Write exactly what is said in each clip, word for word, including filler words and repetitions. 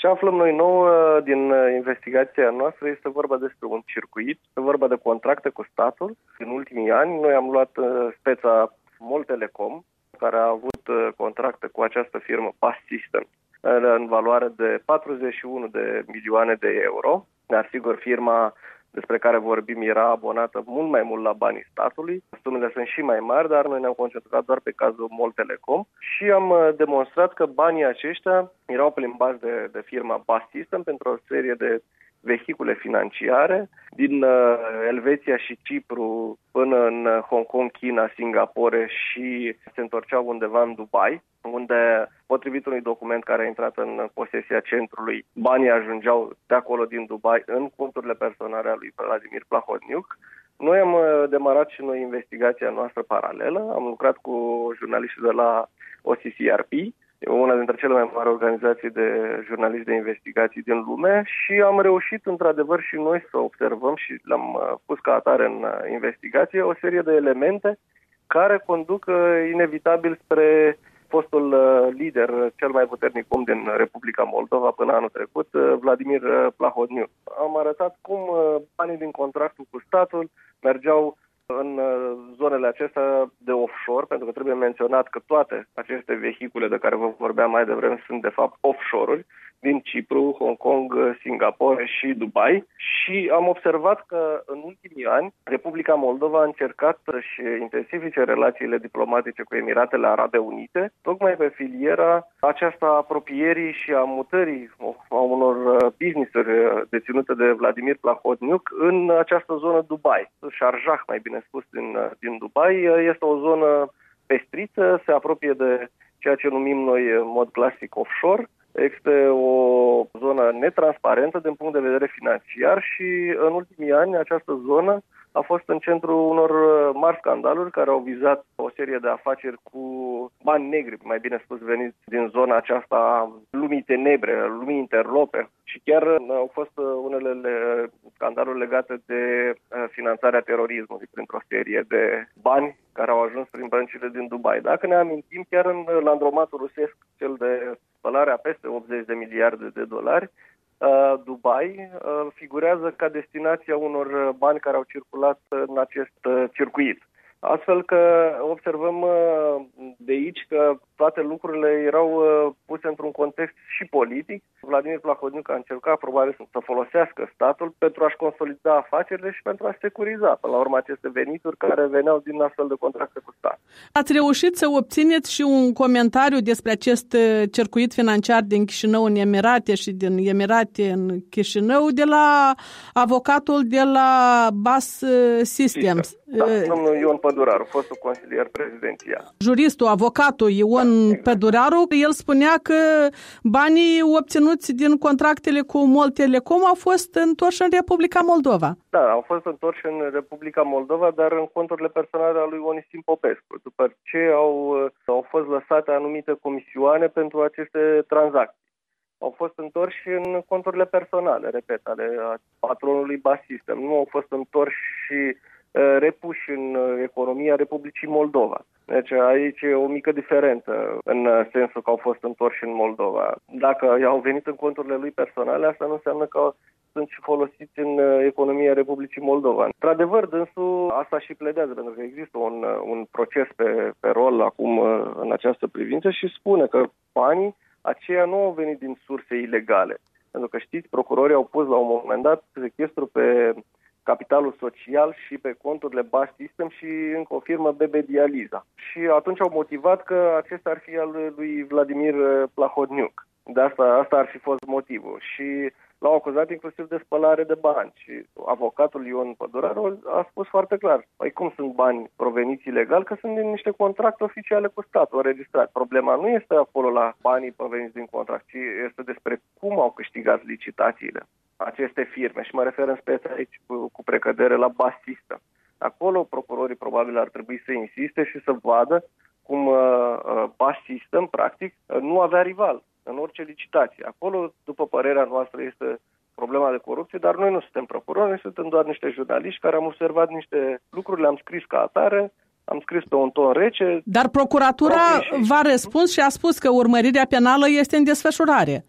Ce aflăm noi nou din investigația noastră este vorba despre un circuit, este vorba de contracte cu statul. În ultimii ani noi am luat speța MOL Telecom, care a avut contracte cu această firmă Pass Systems în valoare de patruzeci și unu de milioane de euro. Dar sigur, firma despre care vorbim era abonată mult mai mult la banii statului. Sumele sunt și mai mari, dar noi ne-am concentrat doar pe cazul MOL Telecom și am demonstrat că banii aceștia erau plimbați de, de firma Pass Systems pentru o serie de vehicule financiare din uh, Elveția și Cipru până în Hong Kong, China, Singapore și se întorceau undeva în Dubai, unde, potrivit unui document care a intrat în posesia centrului, banii ajungeau de acolo din Dubai în conturile personale a lui Vladimir Plahotniuc. Noi am demarat și noi investigația noastră paralelă, am lucrat cu jurnaliștii de la O C C R P, una dintre cele mai mari organizații de jurnaliști de investigații din lume, și am reușit într-adevăr și noi să observăm și l-am pus ca atare în investigație o serie de elemente care conduc inevitabil spre fostul lider cel mai puternic om din Republica Moldova până anul trecut, Vladimir Plahotniuc. Am arătat cum banii din contractul cu statul mergeau în zonele acestea de offshore, pentru că trebuie menționat că toate aceste vehicule de care vă vorbeam mai devreme sunt de fapt offshore-uri din Cipru, Hong Kong, Singapore și Dubai, și am observat că în ultimii ani Republica Moldova a încercat să-și intensifice relațiile diplomatice cu Emiratele Arabe Unite, tocmai pe filiera aceasta apropierii și a mutării a unor business-uri deținute de Vladimir Plahotniuc în această zonă Dubai. Sharjah, mai bine spus, din, din Dubai, este o zonă pestriță, se apropie de ceea ce numim noi în mod clasic offshore. Este o zonă netransparentă din punct de vedere financiar și în ultimii ani această zonă a fost în centrul unor mari scandaluri care au vizat o serie de afaceri cu bani negri, mai bine spus, veniți din zona aceasta a lumii tenebre, lumii interlope, și chiar au fost unele scandaluri legate de finanțarea terorismului printr-o serie de bani care au ajuns prin băncile din Dubai. Dacă ne amintim, chiar în landromatul rusesc, cel de spălare a peste optzeci de miliarde de dolari, Dubai figurează ca destinația unor bani care au circulat în acest circuit. Astfel că observăm de aici că toate lucrurile erau puse într-un context și politic. Vladimir Plahotniuc a încercat probabil să folosească statul pentru a-și consolida afacerile și pentru a securiza, până la urmă, aceste venituri care veneau din astfel de contracte cu stat. Ați reușit să obțineți și un comentariu despre acest circuit financiar din Chișinău în Emirate și din Emirate în Chișinău de la avocatul de la Pass Systems. Da, domnul Ion Păduraru, fostul consilier prezidențial. Juristul, avocatul Ion da, exact. Păduraru, el spunea că banii obținuți din contractele cu MOL Telecom au fost întorși în Republica Moldova. Da, au fost întorși în Republica Moldova, dar în conturile personale ale lui Onisim Popescu, după ce au, au fost lăsate anumite comisioane pentru aceste tranzacții. Au fost întorși în conturile personale, repet, ale patronului Pass Systems. Nu au fost întorși și repuși în economia Republicii Moldova. Deci aici e o mică diferență în sensul că au fost întorși în Moldova. Dacă i-au venit în conturile lui personale, asta nu înseamnă că sunt și folosiți în economia Republicii Moldova. Într-adevăr, dânsul asta și pledează, pentru că există un, un proces pe, pe rol acum în această privință și spune că banii aceia nu au venit din surse ilegale. Pentru că știți, procurorii au pus la un moment dat sechestru pe capitalul social și pe conturile Pass Systems și încă o firmă B B Dializa. Și atunci au motivat că acesta ar fi al lui Vladimir Plahotniuc. De asta, asta ar fi fost motivul. Și l-au acuzat inclusiv de spălare de bani. Și avocatul Ion Păduraru a spus foarte clar: păi cum sunt bani proveniți ilegal? Că sunt din niște contracte oficiale cu statul înregistrat. Problema nu este acolo la banii proveniți din contract, ci este despre cum au câștigat licitațiile aceste firme. Și mă refer în speță aici cu, cu precădere la Pass Systems. Acolo procurorii probabil ar trebui să insiste și să vadă cum uh, uh, Pass Systems, practic, uh, nu avea rival în orice licitație. Acolo, după părerea noastră, este problema de corupție, dar noi nu suntem procurori, noi suntem doar niște jurnaliști care am observat niște lucruri, le-am scris ca atare, am scris pe un ton rece. Dar procuratura v-a răspuns și a spus că urmărirea penală este în desfășurare. Da,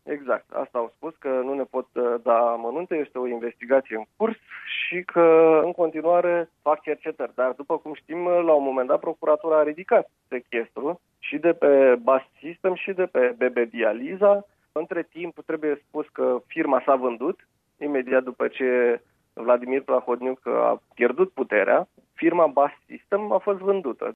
Exact, asta au spus, că nu ne pot da amănunte, este o investigație în curs și că în continuare fac cercetări. Dar după cum știm, la un moment dat procuratura a ridicat sechestru și de pe Bast System și de pe B B Dializa. Între timp trebuie spus că firma s-a vândut, imediat după ce Vladimir Plahotniuc a pierdut puterea, firma Bast System a fost vândută.